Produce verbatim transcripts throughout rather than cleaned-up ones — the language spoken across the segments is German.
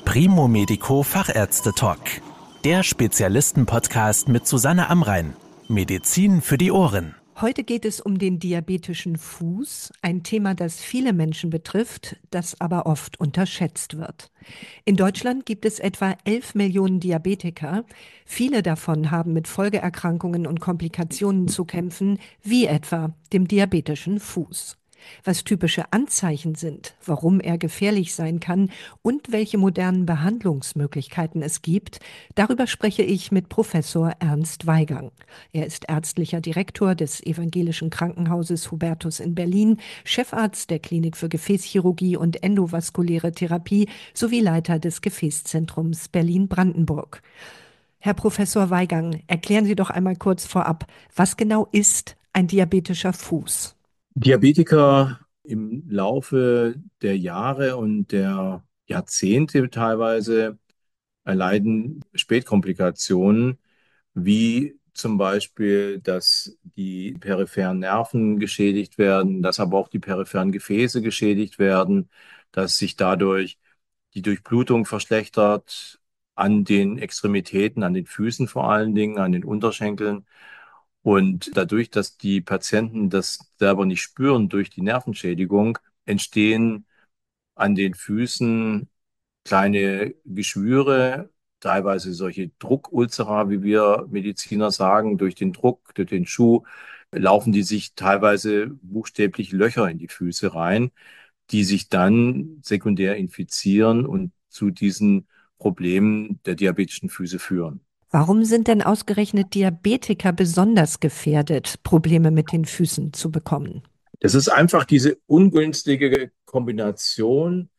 Primo Medico Fachärzte Talk. Der Spezialisten-Podcast mit Susanne Amrein. Medizin für die Ohren. Heute geht es um den diabetischen Fuß, ein Thema, das viele Menschen betrifft, das aber oft unterschätzt wird. In Deutschland gibt es etwa elf Millionen Diabetiker. Viele davon haben mit Folgeerkrankungen und Komplikationen zu kämpfen, wie etwa dem diabetischen Fuß. Was typische Anzeichen sind, warum er gefährlich sein kann und welche modernen Behandlungsmöglichkeiten es gibt, darüber spreche ich mit Professor Ernst Weigang. Er ist ärztlicher Direktor des Evangelischen Krankenhauses Hubertus in Berlin, Chefarzt der Klinik für Gefäßchirurgie und endovaskuläre Therapie sowie Leiter des Gefäßzentrums Berlin-Brandenburg. Herr Professor Weigang, erklären Sie doch einmal kurz vorab, was genau ist ein diabetischer Fuß? Diabetiker im Laufe der Jahre und der Jahrzehnte teilweise erleiden Spätkomplikationen, wie zum Beispiel, dass die peripheren Nerven geschädigt werden, dass aber auch die peripheren Gefäße geschädigt werden, dass sich dadurch die Durchblutung verschlechtert an den Extremitäten, an den Füßen vor allen Dingen, an den Unterschenkeln. Und dadurch, dass die Patienten das selber nicht spüren durch die Nervenschädigung, entstehen an den Füßen kleine Geschwüre, teilweise solche Druckulzera, wie wir Mediziner sagen. Durch den Druck, durch den Schuh laufen die sich teilweise buchstäblich Löcher in die Füße rein, die sich dann sekundär infizieren und zu diesen Problemen der diabetischen Füße führen. Warum sind denn ausgerechnet Diabetiker besonders gefährdet, Probleme mit den Füßen zu bekommen? Das ist einfach diese ungünstige Kombination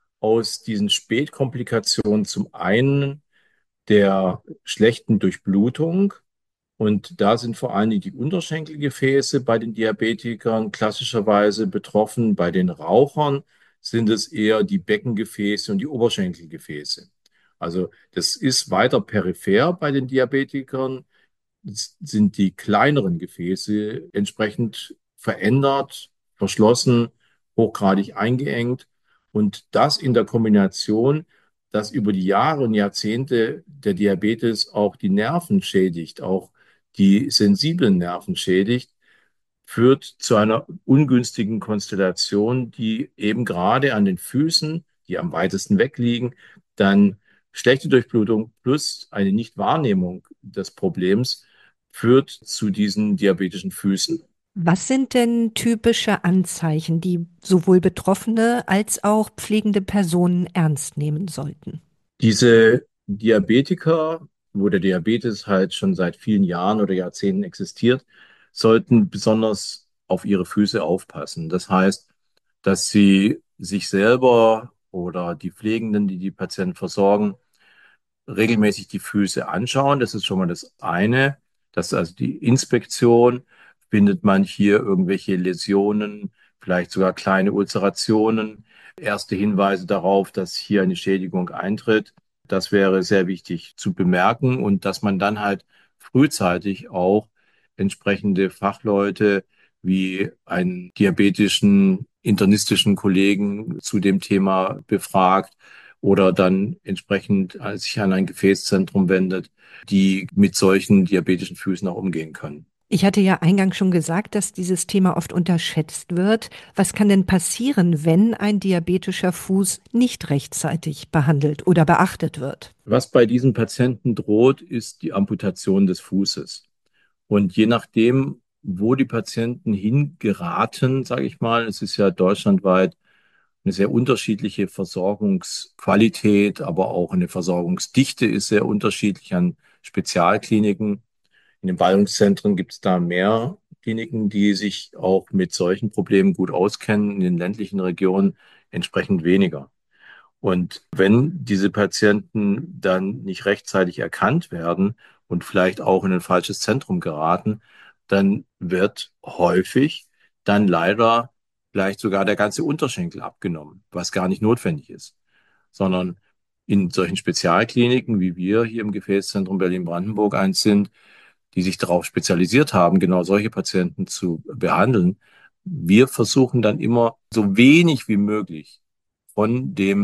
aus diesen Spätkomplikationen, zum einen der schlechten Durchblutung. Und da sind vor allem die Unterschenkelgefäße bei den Diabetikern klassischerweise betroffen. Bei den Rauchern sind es eher die Beckengefäße und die Oberschenkelgefäße. Also das ist weiter peripher bei den Diabetikern, sind die kleineren Gefäße entsprechend verändert, verschlossen, hochgradig eingeengt. Und das in der Kombination, dass über die Jahre und Jahrzehnte der Diabetes auch die Nerven schädigt, auch die sensiblen Nerven schädigt, führt zu einer ungünstigen Konstellation, die eben gerade an den Füßen, die am weitesten weg liegen, dann schlechte Durchblutung plus eine Nichtwahrnehmung des Problems führt zu diesen diabetischen Füßen. Was sind denn typische Anzeichen, die sowohl Betroffene als auch pflegende Personen ernst nehmen sollten? Diese Diabetiker, wo der Diabetes halt schon seit vielen Jahren oder Jahrzehnten existiert, sollten besonders auf ihre Füße aufpassen. Das heißt, dass sie sich selber oder die Pflegenden, die die Patienten versorgen, regelmäßig die Füße anschauen. Das ist schon mal das eine. Das ist also die Inspektion. Findet man hier irgendwelche Läsionen, vielleicht sogar kleine Ulzerationen, erste Hinweise darauf, dass hier eine Schädigung eintritt. Das wäre sehr wichtig zu bemerken und dass man dann halt frühzeitig auch entsprechende Fachleute wie einen diabetischen, internistischen Kollegen zu dem Thema befragt oder dann entsprechend sich an ein Gefäßzentrum wendet, die mit solchen diabetischen Füßen auch umgehen können. Ich hatte ja eingangs schon gesagt, dass dieses Thema oft unterschätzt wird. Was kann denn passieren, wenn ein diabetischer Fuß nicht rechtzeitig behandelt oder beachtet wird? Was bei diesen Patienten droht, ist die Amputation des Fußes. Und je nachdem, wo die Patienten hingeraten, sage ich mal, es ist ja deutschlandweit eine sehr unterschiedliche Versorgungsqualität, aber auch eine Versorgungsdichte ist sehr unterschiedlich an Spezialkliniken. In den Ballungszentren gibt es da mehr Kliniken, die sich auch mit solchen Problemen gut auskennen, in den ländlichen Regionen entsprechend weniger. Und wenn diese Patienten dann nicht rechtzeitig erkannt werden und vielleicht auch in ein falsches Zentrum geraten, dann wird häufig dann leider vielleicht sogar der ganze Unterschenkel abgenommen, was gar nicht notwendig ist, sondern in solchen Spezialkliniken, wie wir hier im Gefäßzentrum Berlin-Brandenburg eins sind, die sich darauf spezialisiert haben, genau solche Patienten zu behandeln. Wir versuchen dann immer so wenig wie möglich von dem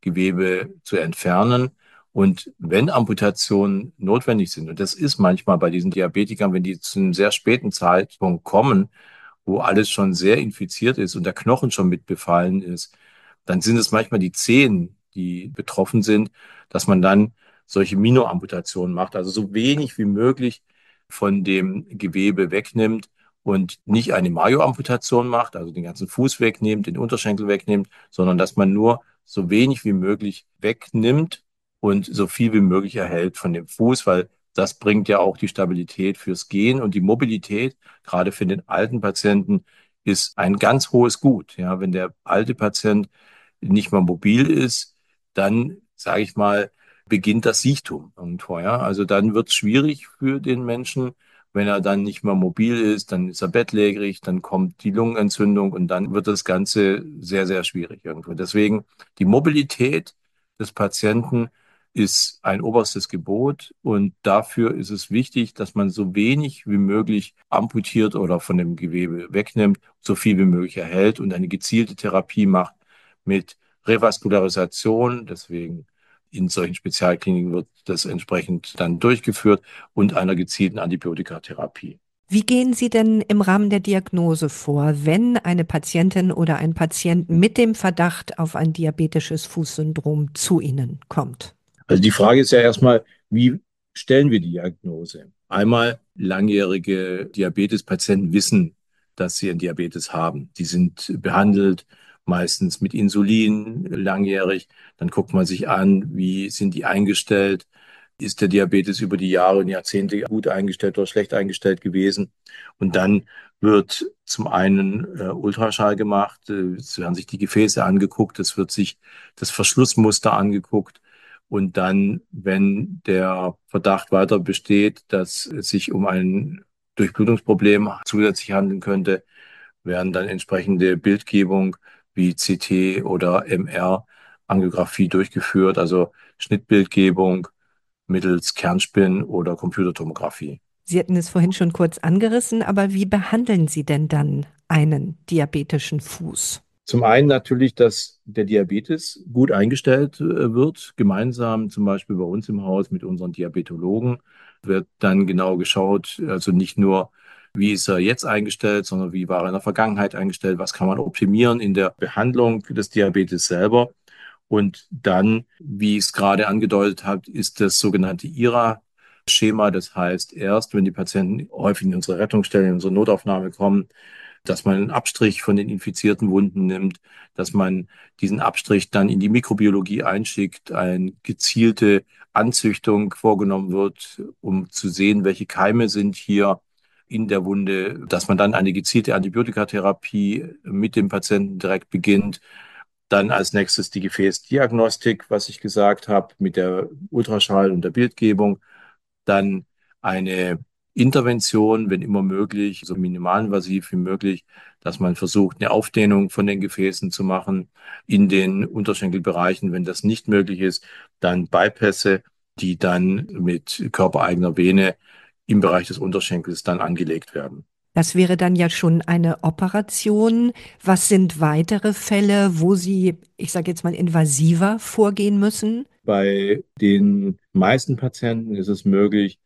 Gewebe zu entfernen. Und wenn Amputationen notwendig sind, und das ist manchmal bei diesen Diabetikern, wenn die zu einem sehr späten Zeitpunkt kommen, wo alles schon sehr infiziert ist und der Knochen schon mit befallen ist, dann sind es manchmal die Zehen, die betroffen sind, dass man dann solche Minoamputationen macht, also so wenig wie möglich von dem Gewebe wegnimmt und nicht eine Mayo-Amputation macht, also den ganzen Fuß wegnimmt, den Unterschenkel wegnimmt, sondern dass man nur so wenig wie möglich wegnimmt und so viel wie möglich erhält von dem Fuß, weil das bringt ja auch die Stabilität fürs Gehen und die Mobilität, gerade für den alten Patienten, ist ein ganz hohes Gut. Ja, wenn der alte Patient nicht mehr mobil ist, dann, sage ich mal, beginnt das Siechtum irgendwo. Ja? Also dann wird es schwierig für den Menschen, wenn er dann nicht mehr mobil ist, dann ist er bettlägerig, dann kommt die Lungenentzündung und dann wird das Ganze sehr, sehr schwierig irgendwo. Deswegen die Mobilität des Patienten ist ein oberstes Gebot und dafür ist es wichtig, dass man so wenig wie möglich amputiert oder von dem Gewebe wegnimmt, so viel wie möglich erhält und eine gezielte Therapie macht mit Revaskularisation. Deswegen in solchen Spezialkliniken wird das entsprechend dann durchgeführt und einer gezielten Antibiotikatherapie. Wie gehen Sie denn im Rahmen der Diagnose vor, wenn eine Patientin oder ein Patient mit dem Verdacht auf ein diabetisches Fußsyndrom zu Ihnen kommt? Also die Frage ist ja erstmal, wie stellen wir die Diagnose? Einmal, langjährige Diabetespatienten wissen, dass sie einen Diabetes haben. Die sind behandelt, meistens mit Insulin, langjährig. Dann guckt man sich an, wie sind die eingestellt? Ist der Diabetes über die Jahre und Jahrzehnte gut eingestellt oder schlecht eingestellt gewesen? Und dann wird zum einen äh, Ultraschall gemacht, äh, es werden sich die Gefäße angeguckt, es wird sich das Verschlussmuster angeguckt. Und dann, wenn der Verdacht weiter besteht, dass es sich um ein Durchblutungsproblem zusätzlich handeln könnte, werden dann entsprechende Bildgebung wie C T oder M R-Angiografie durchgeführt, also Schnittbildgebung mittels Kernspin oder Computertomographie. Sie hatten es vorhin schon kurz angerissen, aber wie behandeln Sie denn dann einen diabetischen Fuß? Zum einen natürlich, dass der Diabetes gut eingestellt äh, wird, gemeinsam zum Beispiel bei uns im Haus mit unseren Diabetologen wird dann genau geschaut, also nicht nur, wie ist er jetzt eingestellt, sondern wie war er in der Vergangenheit eingestellt, was kann man optimieren in der Behandlung des Diabetes selber. Und dann, wie ich es gerade angedeutet habe, ist das sogenannte I R A-Schema. Das heißt, erst wenn die Patienten häufig in unsere Rettungsstellen, in unsere Notaufnahme kommen, dass man einen Abstrich von den infizierten Wunden nimmt, dass man diesen Abstrich dann in die Mikrobiologie einschickt, eine gezielte Anzüchtung vorgenommen wird, um zu sehen, welche Keime sind hier in der Wunde, dass man dann eine gezielte Antibiotikatherapie mit dem Patienten direkt beginnt. Dann als nächstes die Gefäßdiagnostik, was ich gesagt habe, mit der Ultraschall und der Bildgebung. Dann eine Intervention, wenn immer möglich, so minimalinvasiv wie möglich, dass man versucht, eine Aufdehnung von den Gefäßen zu machen in den Unterschenkelbereichen. Wenn das nicht möglich ist, dann Bypässe, die dann mit körpereigener Vene im Bereich des Unterschenkels dann angelegt werden. Das wäre dann ja schon eine Operation. Was sind weitere Fälle, wo Sie, ich sage jetzt mal, invasiver vorgehen müssen? Bei den meisten Patienten ist es möglich,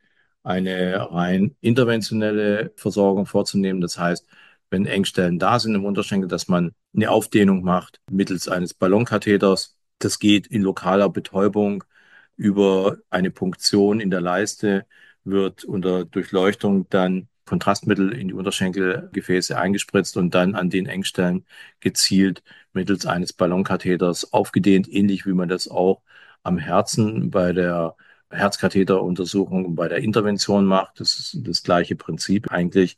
eine rein interventionelle Versorgung vorzunehmen. Das heißt, wenn Engstellen da sind im Unterschenkel, dass man eine Aufdehnung macht mittels eines Ballonkatheters. Das geht in lokaler Betäubung über eine Punktion in der Leiste, wird unter Durchleuchtung dann Kontrastmittel in die Unterschenkelgefäße eingespritzt und dann an den Engstellen gezielt mittels eines Ballonkatheters aufgedehnt, ähnlich wie man das auch am Herzen bei der Herzkatheteruntersuchung und bei der Intervention macht. Das ist das gleiche Prinzip eigentlich.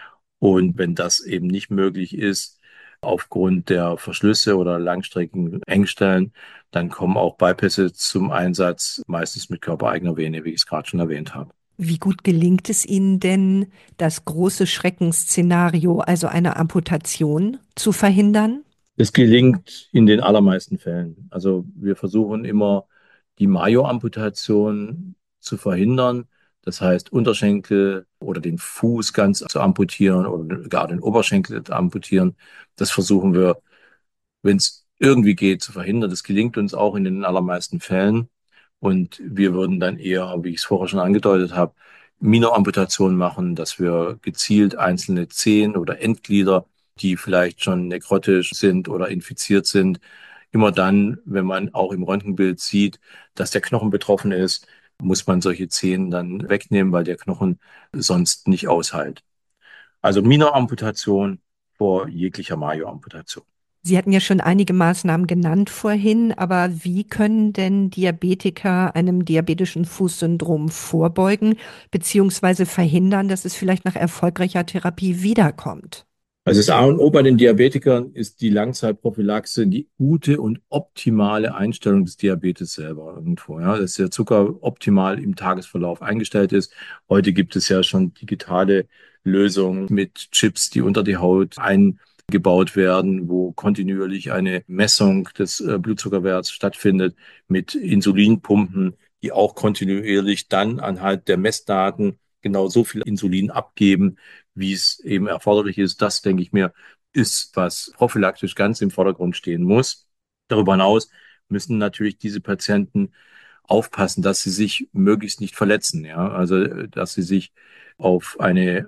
Und wenn das eben nicht möglich ist, aufgrund der Verschlüsse oder langstreckigen Engstellen, dann kommen auch Bypässe zum Einsatz, meistens mit körpereigener Vene, wie ich es gerade schon erwähnt habe. Wie gut gelingt es Ihnen denn, das große Schreckensszenario, also eine Amputation, zu verhindern? Es gelingt in den allermeisten Fällen. Also wir versuchen immer, die Mayo-Amputation zu verhindern. Das heißt, Unterschenkel oder den Fuß ganz zu amputieren oder gar den Oberschenkel zu amputieren. Das versuchen wir, wenn es irgendwie geht, zu verhindern. Das gelingt uns auch in den allermeisten Fällen. Und wir würden dann eher, wie ich es vorher schon angedeutet habe, Minoamputationen machen, dass wir gezielt einzelne Zehen oder Endglieder, die vielleicht schon nekrotisch sind oder infiziert sind, immer dann, wenn man auch im Röntgenbild sieht, dass der Knochen betroffen ist, muss man solche Zehen dann wegnehmen, weil der Knochen sonst nicht aushält. Also Minoamputation vor jeglicher Major-Amputation. Sie hatten ja schon einige Maßnahmen genannt vorhin, aber wie können denn Diabetiker einem diabetischen Fußsyndrom vorbeugen bzw. verhindern, dass es vielleicht nach erfolgreicher Therapie wiederkommt? Also das A und O bei den Diabetikern ist die Langzeitprophylaxe, die gute und optimale Einstellung des Diabetes selber irgendwo. Ja, dass der Zucker optimal im Tagesverlauf eingestellt ist. Heute gibt es ja schon digitale Lösungen mit Chips, die unter die Haut eingebaut werden, wo kontinuierlich eine Messung des äh, Blutzuckerwerts stattfindet, mit Insulinpumpen, die auch kontinuierlich dann anhand der Messdaten genau so viel Insulin abgeben, wie es eben erforderlich ist. Das, denke ich mir, ist, was prophylaktisch ganz im Vordergrund stehen muss. Darüber hinaus müssen natürlich diese Patienten aufpassen, dass sie sich möglichst nicht verletzen. Ja? Also, dass sie sich auf eine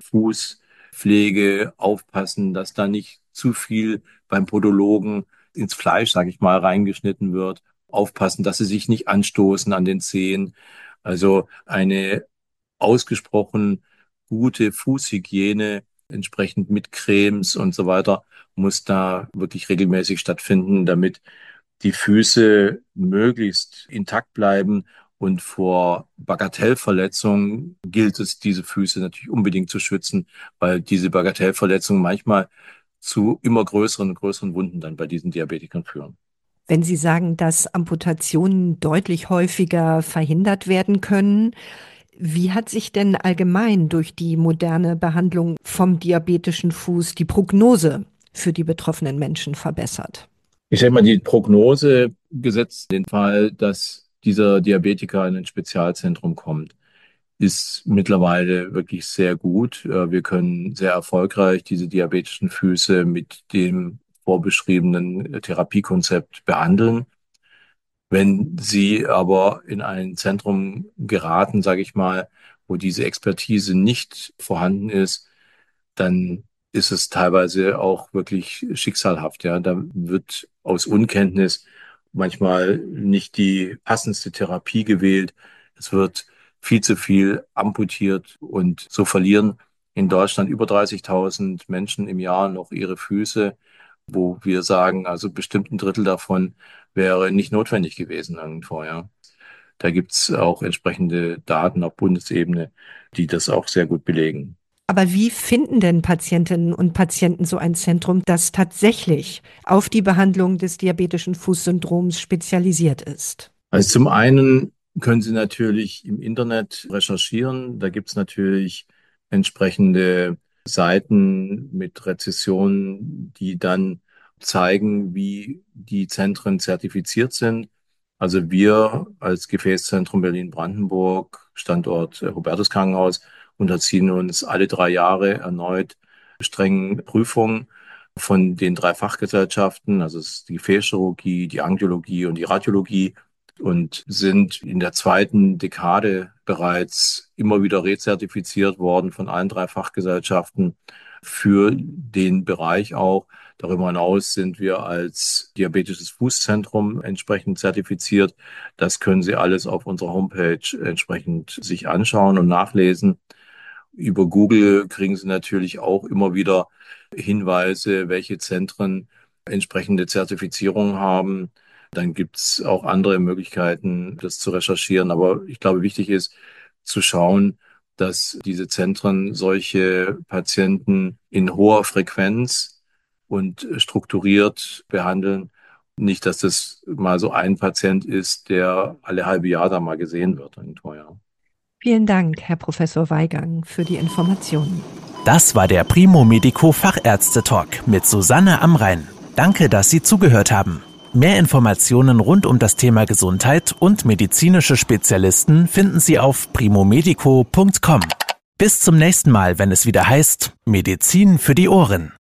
Fußpflege aufpassen, dass da nicht zu viel beim Podologen ins Fleisch, sage ich mal, reingeschnitten wird. Aufpassen, dass sie sich nicht anstoßen an den Zehen. Also eine ausgesprochen gute Fußhygiene, entsprechend mit Cremes und so weiter, muss da wirklich regelmäßig stattfinden, damit die Füße möglichst intakt bleiben. Und vor Bagatellverletzungen gilt es, diese Füße natürlich unbedingt zu schützen, weil diese Bagatellverletzungen manchmal zu immer größeren und größeren Wunden dann bei diesen Diabetikern führen. Wenn Sie sagen, dass Amputationen deutlich häufiger verhindert werden können, wie hat sich denn allgemein durch die moderne Behandlung vom diabetischen Fuß die Prognose für die betroffenen Menschen verbessert? Ich sage mal, die Prognose gesetzt den Fall, dass dieser Diabetiker in ein Spezialzentrum kommt, ist mittlerweile wirklich sehr gut. Wir können sehr erfolgreich diese diabetischen Füße mit dem vorbeschriebenen Therapiekonzept behandeln. Wenn Sie aber in ein Zentrum geraten, sage ich mal, wo diese Expertise nicht vorhanden ist, dann ist es teilweise auch wirklich schicksalhaft. Ja, da wird aus Unkenntnis manchmal nicht die passendste Therapie gewählt. Es wird viel zu viel amputiert und so verlieren in Deutschland über dreißigtausend Menschen im Jahr noch ihre Füße, wo wir sagen, also bestimmt ein Drittel davon wäre nicht notwendig gewesen irgendwo, ja. Da gibt's auch entsprechende Daten auf Bundesebene, die das auch sehr gut belegen. Aber wie finden denn Patientinnen und Patienten so ein Zentrum, das tatsächlich auf die Behandlung des diabetischen Fußsyndroms spezialisiert ist? Also zum einen können Sie natürlich im Internet recherchieren. Da gibt's natürlich entsprechende Seiten mit Rezessionen, die dann zeigen, wie die Zentren zertifiziert sind. Also wir als Gefäßzentrum Berlin-Brandenburg, Standort Hubertus Krankenhaus, unterziehen uns alle drei Jahre erneut strengen Prüfungen von den drei Fachgesellschaften, also es ist die Gefäßchirurgie, die Angiologie und die Radiologie, und sind in der zweiten Dekade bereits immer wieder rezertifiziert worden von allen drei Fachgesellschaften für den Bereich auch. Darüber hinaus sind wir als Diabetisches Fußzentrum entsprechend zertifiziert. Das können Sie alles auf unserer Homepage entsprechend sich anschauen und nachlesen. Über Google kriegen Sie natürlich auch immer wieder Hinweise, welche Zentren entsprechende Zertifizierung haben. Dann gibt es auch andere Möglichkeiten, das zu recherchieren. Aber ich glaube, wichtig ist zu schauen, dass diese Zentren solche Patienten in hoher Frequenz und strukturiert behandeln. Nicht, dass das mal so ein Patient ist, der alle halbe Jahr da mal gesehen wird irgendwo, ja. Vielen Dank, Herr Professor Weigang, für die Informationen. Das war der Primo Medico Fachärzte-Talk mit Susanne Amrein. Danke, dass Sie zugehört haben. Mehr Informationen rund um das Thema Gesundheit und medizinische Spezialisten finden Sie auf primomedico punkt com. Bis zum nächsten Mal, wenn es wieder heißt Medizin für die Ohren.